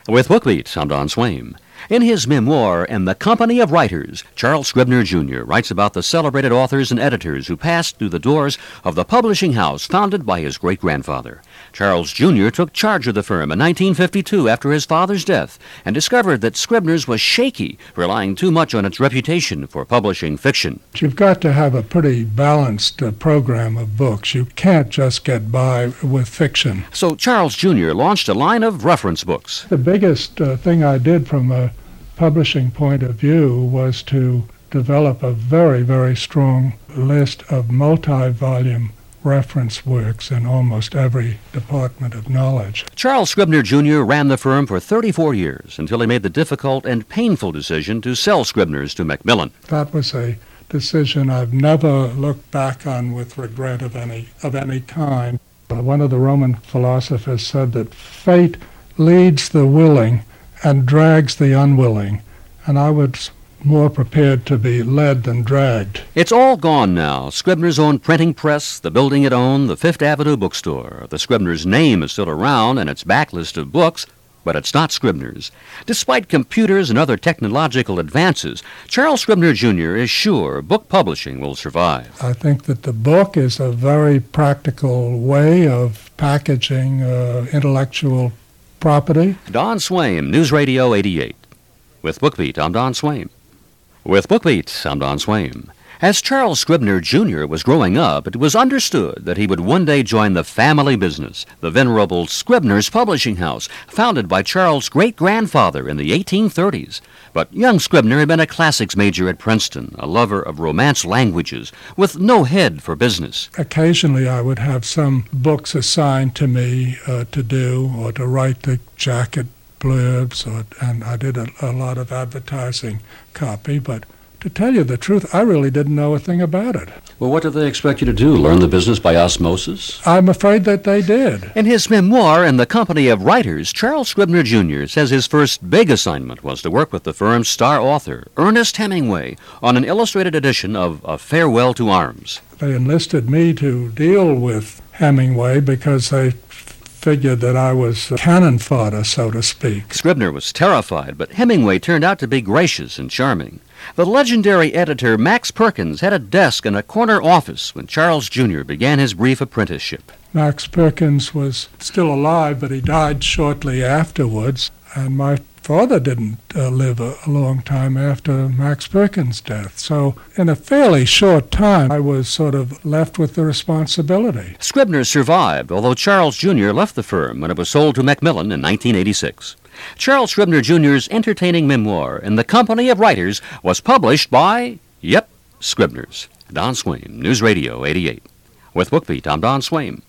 With BookBeat, I'm Don Swaim. In his memoir, In the Company of Writers, Charles Scribner Jr. writes about the celebrated authors and editors who passed through the doors of the publishing house founded by his great-grandfather. Charles Jr. took charge of the firm in 1952 after his father's death and discovered that Scribner's was shaky, relying too much on its reputation for publishing fiction. You've got to have a pretty balanced program of books. You can't just get by with fiction. So Charles Jr. launched a line of reference books. The biggest thing I did from a publishing point of view was to develop a very, very strong list of multi-volume reference works in almost every department of knowledge. Charles Scribner Jr. ran the firm for 34 years until he made the difficult and painful decision to sell Scribner's to Macmillan. That was a decision I've never looked back on with regret of any kind. One of the Roman philosophers said that fate leads the willing and drags the unwilling, and I was more prepared to be led than dragged. It's all gone now. Scribner's own printing press, the building it owned, the Fifth Avenue bookstore. The Scribner's name is still around and its backlist of books, but it's not Scribner's. Despite computers and other technological advances, Charles Scribner Jr. is sure book publishing will survive. I think that the book is a very practical way of packaging intellectual property. Don Swaim, News Radio 88. With BookBeat, I'm Don Swaim. With BookBeat, I'm Don Swaim. As Charles Scribner Jr. was growing up, it was understood that he would one day join the family business, the venerable Scribner's Publishing House, founded by Charles' great-grandfather in the 1830s. But young Scribner had been a classics major at Princeton, a lover of Romance languages, with no head for business. Occasionally I would have some books assigned to me to do or to write the jacket blurbs, and I did a lot of advertising copy, but to tell you the truth, I really didn't know a thing about it. Well, what did they expect you to do, learn the business by osmosis? I'm afraid that they did. In his memoir, In the Company of Writers, Charles Scribner Jr. says his first big assignment was to work with the firm's star author, Ernest Hemingway, on an illustrated edition of A Farewell to Arms. They enlisted me to deal with Hemingway because they figured that I was cannon fodder, so to speak. Scribner was terrified, but Hemingway turned out to be gracious and charming. The legendary editor Max Perkins had a desk in a corner office when Charles Jr. began his brief apprenticeship. Max Perkins was still alive, but he died shortly afterwards, and my father didn't live a long time after Max Perkins' death. So in a fairly short time, I was sort of left with the responsibility. Scribner survived, although Charles Jr. left the firm when it was sold to Macmillan in 1986. Charles Scribner Jr.'s entertaining memoir, In the Company of Writers, was published by, Scribner's. Don Swaim, News Radio 88. With BookBeat, I'm Don Swaim.